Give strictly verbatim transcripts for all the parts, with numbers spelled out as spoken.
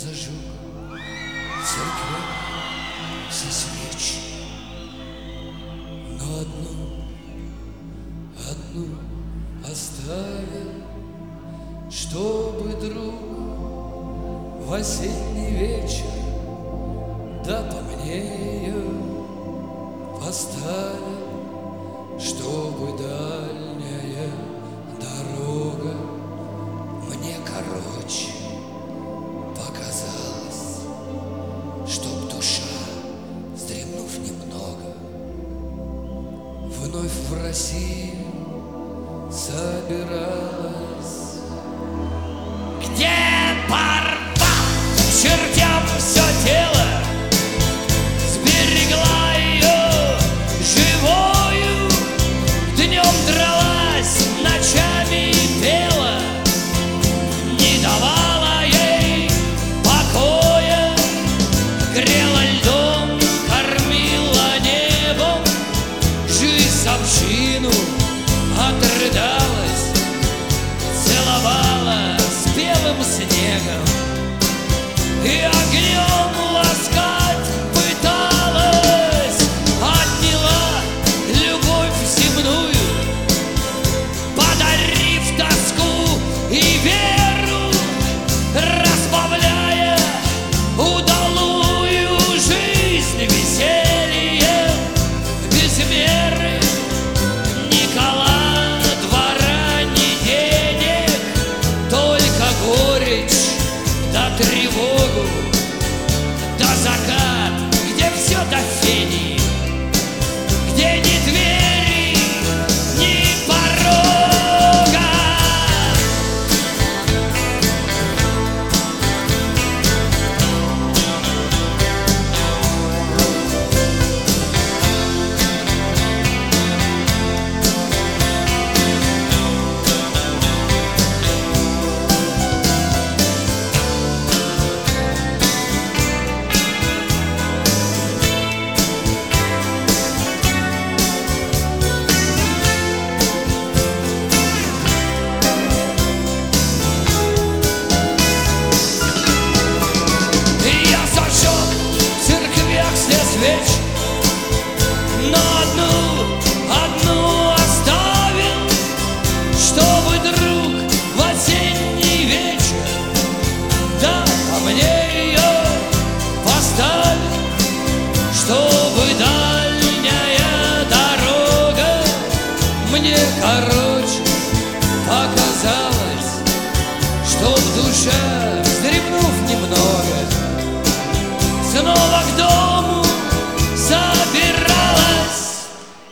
зажег в церкви все свечи, но одну, одну оставил, чтобы друг в осенний вечер да по мне ее поставил, чтобы дальняя дорога мне короче показалась, чтоб душа, вздремнув немного, вновь в Россию собиралась. Где порвал к чертям все тело, сберегла ее живою, днем дралась, ночами пела, не давала ей покоя, грела льдом, кормила небом, жизнь общину отрыдалась, целовала белым снегом и огнем ласкать пыталась, отняла любовь земную, подарив тоску и веру, разбавляя удалую жизнь весельем без меры. Никола, двора, ни денег, только горечь, да тревогу, да закат, где все до фени, где ни двери, ни порога. Свеч, но одну, одну оставил, чтобы друг в осенний вечер да по мне ее поставил, чтобы дальняя дорога мне короче показалась, чтоб душа, вздремнув немного, снова к дому собиралась.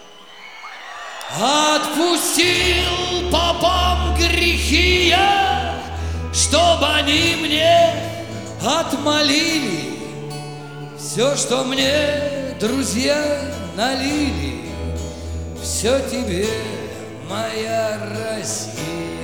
Отпустил попам грехи я, чтоб они мне отмолили все, что мне друзья налили. Все тебе, моя Россия.